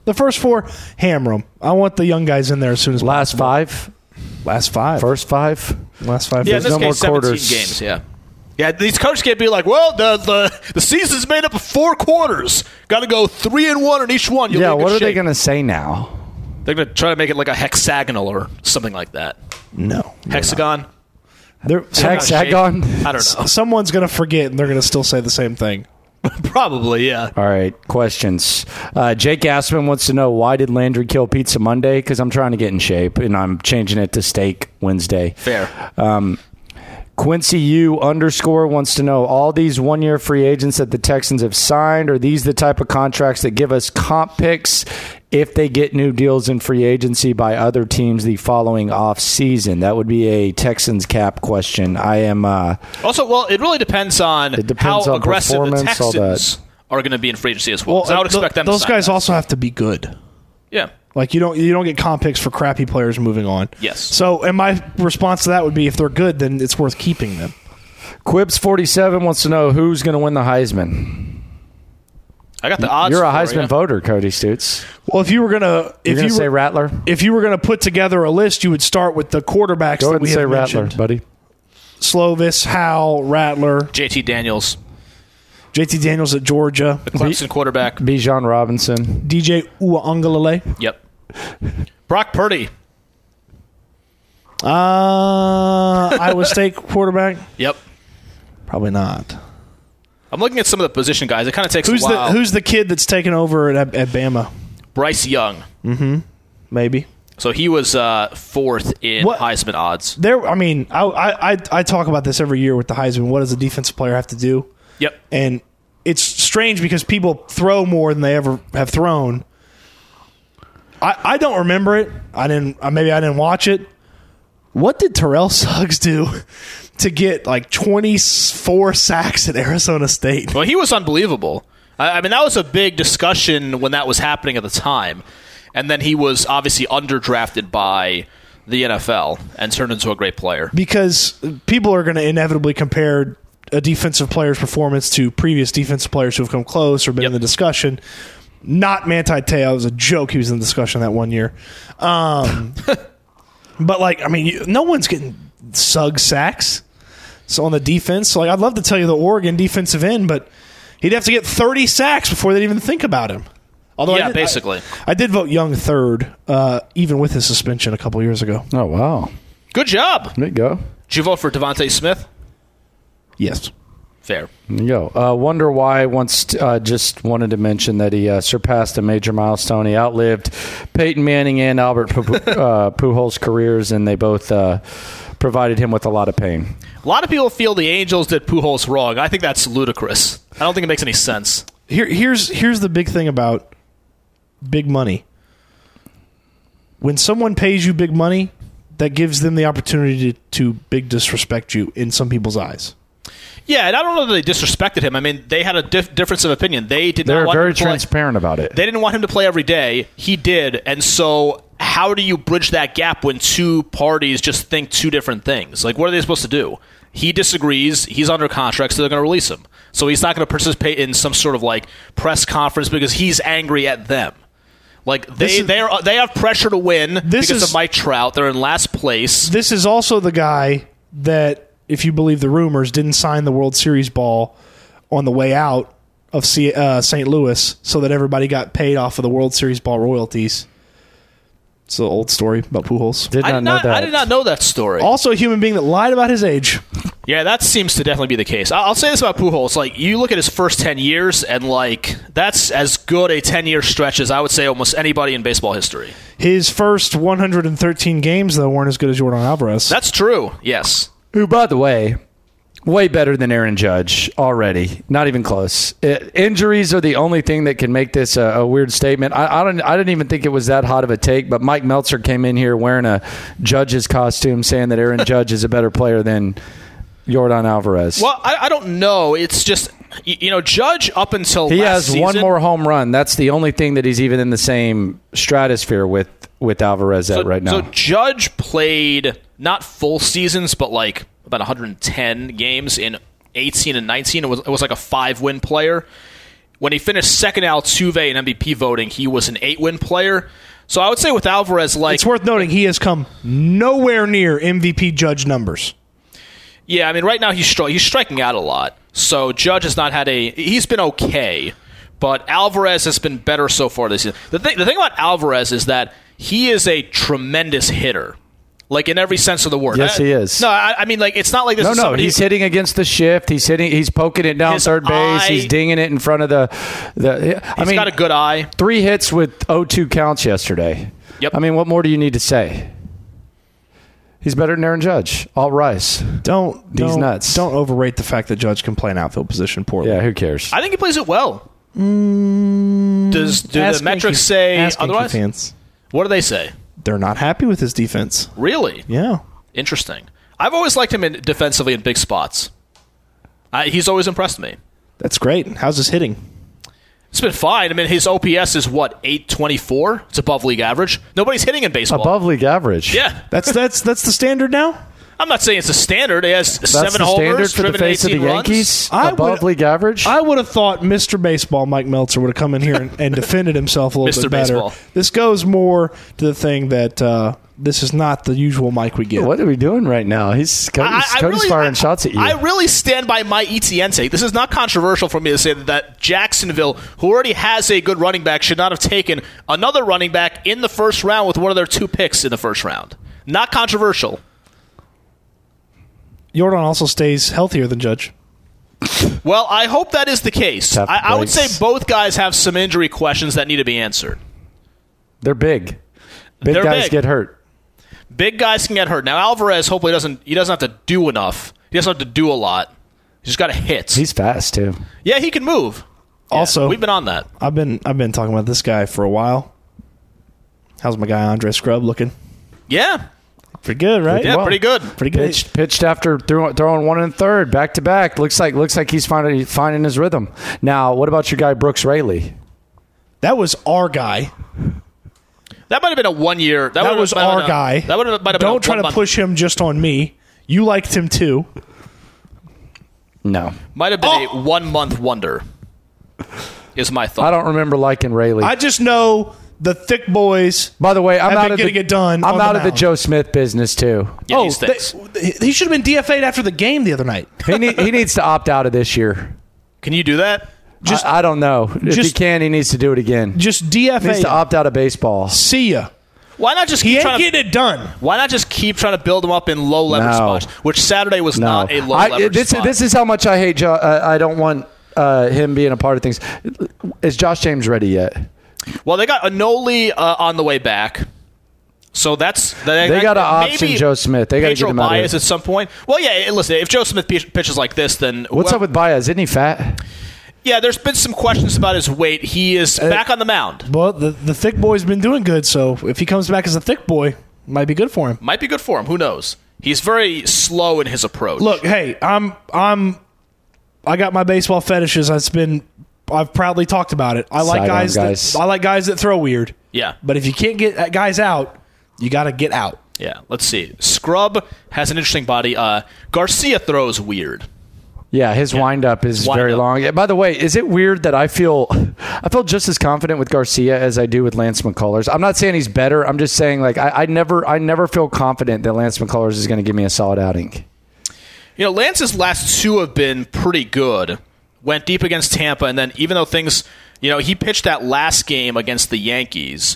The first 4, hammer them. I want the young guys in there as soon as Last possible. 5? Last 5. First 5? Last 5. Yeah, in There's this no more case, 17 quarters. games, yeah. Yeah, these coaches can't be like, well, the season's made up of 4 quarters. Got to go 3-1 in each one. You'll Yeah, be in good what are they shape. going to say now? They're going to try to make it like a hexagonal or something like that. No. Hexagon? Hexagon? I don't know. Someone's going to forget, and they're going to still say the same thing. Probably, yeah. All right, questions. Jake Gassman wants to know, why did Landry kill Pizza Monday? Because I'm trying to get in shape, and I'm changing it to Steak Wednesday. Fair. Quincy U _ wants to know, all these one-year free agents that the Texans have signed, are these the type of contracts that give us comp picks if they get new deals in free agency by other teams the following off season? That would be a Texans cap question. I am Also, well, it really depends on depends how on aggressive the performance, all Texans are going to be in free agency as well. So I would expect them to those sign guys that. also have to be good. Yeah. Like you don't get comp picks for crappy players moving on. Yes. So, and my response to that would be, if they're good, then it's worth keeping them. Quibs47 wants to know, who's going to win the Heisman? I got the odds. You're a for Heisman you. voter, Cody Stutz. Well, if you were gonna, You're going to say Rattler? if you were gonna put together a list, you would start with the quarterbacks Go that ahead we and say have Rattler, mentioned: buddy. Slovis, Howell, Rattler, JT Daniels, JT Daniels at Georgia, the Clemson quarterback. Bijan Robinson. DJ Uiagalelei. Yep. Brock Purdy. Iowa State quarterback. Yep. Probably not. I'm looking at some of the position guys. It kind of takes a while. Who's the kid that's taken over at Bama? Bryce Young. Maybe. So he was 4th in What- Heisman odds. I talk about this every year with the Heisman. What does a defensive player have to do? Yep. And it's strange because people throw more than they ever have thrown. I don't remember it. Maybe I didn't watch it. What did Terrell Suggs do to get like 24 sacks at Arizona State? Well, he was unbelievable. I mean, that was a big discussion when that was happening at the time. And then he was obviously underdrafted by the NFL and turned into a great player. Because people are going to inevitably compare a defensive player's performance to previous defensive players who have come close or been in the discussion. Not Manti Te'o. It was a joke he was in the discussion that one year. But, like, I mean, no one's getting Suggs sacks. So on the defense, so, like, I'd love to tell you the Oregon defensive end, but he'd have to get 30 sacks before they'd even think about him. Although Yeah, basically. I did vote Young third, even with his suspension a couple years ago. Oh, wow. Good job. There you go. Did you vote for Devontae Smith? Yes. Fair. There you go. Wonder Why once just wanted to mention that he surpassed a major milestone. He outlived Peyton Manning and Albert Pujols' careers, and they both provided him with a lot of pain. A lot of people feel the Angels did Pujols wrong. I think that's ludicrous. I don't think it makes any sense. Here's the big thing about big money. When someone pays you big money, that gives them the opportunity to big disrespect you in some people's eyes. Yeah, and I don't know that they disrespected him. I mean, they had a difference of opinion. They did They're not want very him to play. transparent about it. They didn't want him to play every day. He did. And so how do you bridge that gap when two parties just think two different things? Like, what are they supposed to do? He disagrees. He's under contract, so they're going to release him. So he's not going to participate in some sort of, like, press conference because he's angry at them. Like, they have pressure to win because of Mike Trout. They're in last place. This is also the guy that, if you believe the rumors, didn't sign the World Series ball on the way out of St. Louis so that everybody got paid off of the World Series ball royalties. It's an old story about Pujols. Did not know that. I did not know that story. Also a human being that lied about his age. Yeah, that seems to definitely be the case. I'll say this about Pujols. Like, you look at his first 10 years, and, like, that's as good a 10-year stretch as I would say almost anybody in baseball history. His first 113 games, though, weren't as good as Jordan Alvarez. That's true, yes. Who, by the way, way better than Aaron Judge already. Not even close. Injuries are the only thing that can make this a weird statement. I didn't even think it was that hot of a take, but Mike Meltzer came in here wearing a Judge's costume saying that Aaron Judge is a better player than Jordan Alvarez. Well, I don't know. It's just, Judge up until he last has season, one more home run. That's the only thing that he's even in the same stratosphere with Alvarez at right now. So Judge played not full seasons, but like about 110 games in 18 and 19. It was like a 5-win player. When he finished second Altuve in MVP voting, he was an 8-win player. So I would say with Alvarez, it's worth noting he has come nowhere near MVP Judge numbers. Yeah, I mean, right now he's striking out a lot. So Judge has not had he's been okay, but Alvarez has been better so far this season. The thing about Alvarez is that he is a tremendous hitter. Like, in every sense of the word. Yes, he is. No, I mean, like, it's not like this is somebody... he's hitting against the shift. He's poking it down third base. He's dinging it in front of the He's got a good eye. 3 hits with 0-2 counts yesterday. Yep. I mean, what more do you need to say? He's better than Aaron Judge. All rise. He's nuts. Don't overrate the fact that Judge can play an outfield position poorly. Yeah, who cares? I think he plays it well. Do the metrics say otherwise? Fans. What do they say? They're not happy with his defense. Really? Yeah. Interesting. I've always liked him defensively in big spots. He's always impressed me. That's great. How's his hitting? It's been fine. I mean, his OPS is, 824? It's above league average. Nobody's hitting in baseball. Above league average? Yeah. That's the standard now? I'm not saying it's a standard. He has 7 homers, for the face of the Yankees? Above league average? I would have thought Mr. Baseball, Mike Meltzer, would have come in here and defended himself a little bit better. Baseball. This goes more to the thing that this is not the usual Mike we get. What are we doing right now? Cody's firing shots at you. I really stand by my ETN take. This is not controversial for me to say that Jacksonville, who already has a good running back, should not have taken another running back in the first round with one of their 2 picks in the first round. Not controversial. Jordan also stays healthier than Judge. Well, I hope that is the case. I would say both guys have some injury questions that need to be answered. They're big. Big guys get hurt. Big guys can get hurt. Now, Alvarez hopefully doesn't have to do enough. He doesn't have to do a lot. He's just got to hit. He's fast, too. Yeah, he can move. Also, yeah, we've been on that. I've been talking about this guy for a while. How's my guy Andre Scrub looking? Yeah. Pretty good, right? Yeah, pretty good. Pretty good. Pitched after throwing 1 and 3rd back to back. Looks like he's finding his rhythm. Now, what about your guy Brooks Raley? That was our guy. That might have been a 1 year. That was our guy. That might have been Don't try to push him just on me. You liked him too. No. Might have been a 1 month wonder. Is my thought. I don't remember liking Raley. I just know the thick boys. By the way, I'm out of getting it done. I'm out of the Joe Smith business too. Yeah, he should have been DFA'd after the game the other night. He needs to opt out of this year. Can you do that? I don't know. If he can, he needs to do it again. Just DFA. He needs to opt out of baseball. See ya. Why not just keep getting it done? Why not just keep trying to build him up in low leverage spots? Which Saturday was not a low leverage spot. This is how much I hate Joe. I don't want him being a part of things. Is Josh James ready yet? Well, they got Anoli on the way back. So they got to option Joe Smith. They got to get him out Baez at some point. Well, yeah, listen, if Joe Smith pitches like this, then... What's up with Baez? Isn't he fat? Yeah, there's been some questions about his weight. He is back on the mound. Well, the thick boy's been doing good, so if he comes back as a thick boy, might be good for him. Might be good for him. Who knows? He's very slow in his approach. Look, hey, I got my baseball fetishes. I've proudly talked about it. I like guys that throw weird. Yeah. But if you can't get guys out, you got to get out. Yeah. Let's see. Scrub has an interesting body. Garcia throws weird. Yeah, his windup is very long. Yeah, by the way, is it weird that I feel just as confident with Garcia as I do with Lance McCullers? I'm not saying he's better. I'm just saying I never feel confident that Lance McCullers is going to give me a solid outing. You know, Lance's last 2 have been pretty good. Went deep against Tampa, and then even though things, he pitched that last game against the Yankees,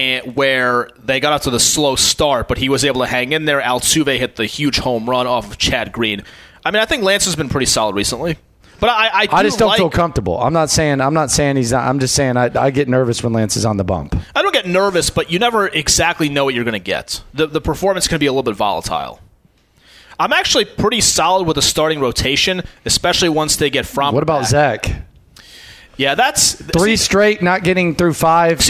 where they got out to the slow start, but he was able to hang in there. Altuve hit the huge home run off of Chad Green. I mean, I think Lance has been pretty solid recently, but I just don't feel comfortable. I'm not saying he's not. I'm just saying I get nervous when Lance is on the bump. I don't get nervous, but you never exactly know what you're going to get. The performance can be a little bit volatile. I'm actually pretty solid with the starting rotation, especially once they get from. What about Zach? Yeah, that's 3 straight, not getting through 5.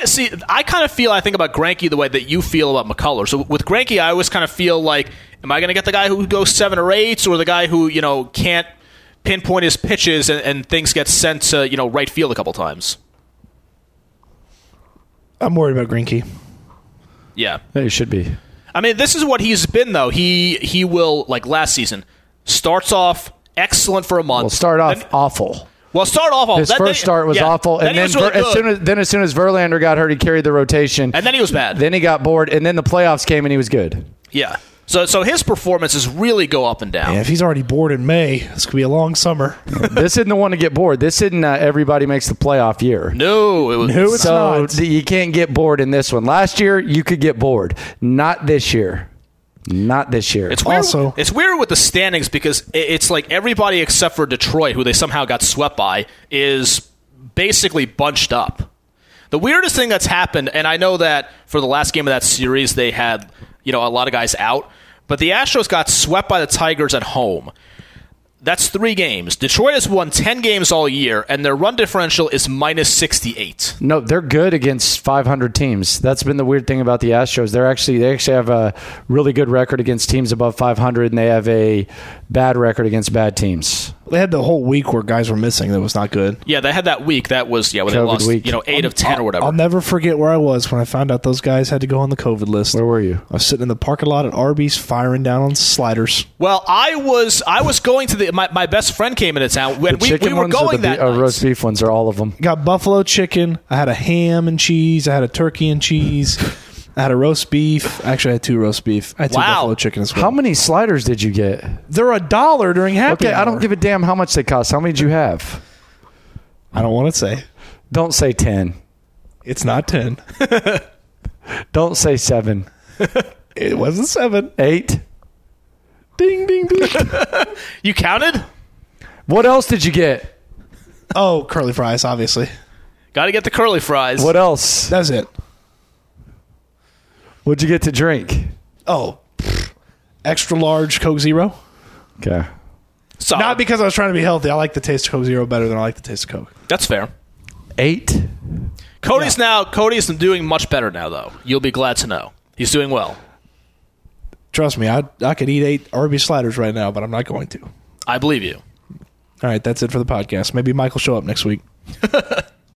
I kind of feel, I think about Greinke the way that you feel about McCullers. So with Greinke, I always kind of feel like, am I going to get the guy who goes 7 or 8, or the guy who can't pinpoint his pitches and things get sent to right field a couple times? I'm worried about Greinke. Yeah, you should be. I mean, this is what he's been though. He will, like last season, starts off excellent for a month. Well, start off awful. Well, start off awful. His first start was awful, and then as soon as Verlander got hurt, he carried the rotation, and then he was bad. Then he got bored, and then the playoffs came, and he was good. Yeah. So his performances really go up and down. Yeah, if he's already bored in May, this could be a long summer. This isn't the one to get bored. This isn't everybody makes the playoff year. No, it's not. You can't get bored in this one. Last year, you could get bored. Not this year. Not this year. It's weird with the standings because it's like everybody except for Detroit, who they somehow got swept by, is basically bunched up. The weirdest thing that's happened, and I know that for the last game of that series, they had a lot of guys out, but the Astros got swept by the Tigers at home. That's 3 games. Detroit has won 10 games all year, and their run differential is minus 68. No, they're good against 500 teams. That's been the weird thing about the Astros. They actually have a really good record against teams above 500, and they have a bad record against bad teams. They had the whole week where guys were missing. That was not good. Yeah, they had that week. That was when they lost, week. 8 of 10 or whatever. I'll never forget where I was when I found out those guys had to go on the COVID list. Where were you? I was sitting in the parking lot at Arby's, firing down on sliders. Well, I was going to my best friend came into town when we were going that night. Roast beef ones are all of them. Got buffalo chicken. I had a ham and cheese. I had a turkey and cheese. I had a roast beef. Actually, I had 2 roast beef. I had 2 buffalo chicken as well. How many sliders did you get? They're $1 during happy hour. I don't give a damn how much they cost. How many did you have? I don't want to say. Don't say 10. It's not 10. Don't say 7. It wasn't 7. 8. Ding, ding, ding. You counted? What else did you get? Oh, curly fries, obviously. Got to get the curly fries. What else? That's it. What'd you get to drink? Oh, extra large Coke Zero. Okay. Solid. Not because I was trying to be healthy. I like the taste of Coke Zero better than I like the taste of Coke. That's fair. 8. Cody's doing much better now, though. You'll be glad to know. He's doing well. Trust me, I could eat 8 Arby's sliders right now, but I'm not going to. I believe you. All right, that's it for the podcast. Maybe Mike will show up next week.